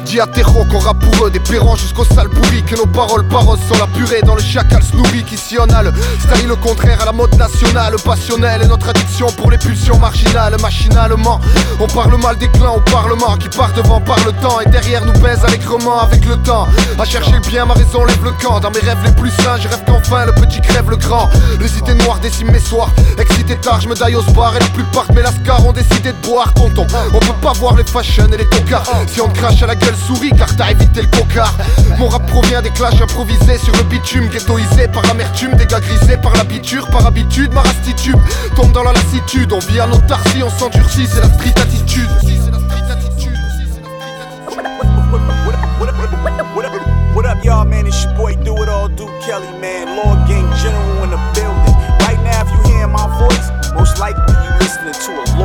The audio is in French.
Dis à Terro qu'on rappe pour eux, des pérons jusqu'au sale pourri. Que nos paroles sont la purée dans le chacal Snoopy qui sillonne le style contraire à la mode nationale. Passionnel et notre addiction pour les pulsions marginales. Machinalement, on parle mal des clans au parlement qui part devant par le temps et derrière nous baise allègrement avec le temps. À chercher le bien, ma raison lève le camp. Dans mes rêves les plus sains, je rêve qu'enfin le petit crève le grand. Les idées noires déciment mes soirs. Excité tard, je me daille au bar et la plupart de mes lascars ont décidé de boire, tonton. On peut pas voir les fashion et les tocards. Si on te crache à la gueule, souris car t'as évité le cocard. Mon rap provient des clashs improvisés sur le bitume, ghettoisé par l'amertume, des gars grisés par l'habitude, par habitude, ma rastitude tombe dans la lassitude. On vit à nos tarsis, on s'endurcit, c'est la street attitude. What up, y'all, man? It's your boy Do It All, Duke Kelly, man. Lord Gang General in the building. Right now, if you hear my voice, most likely you listening to a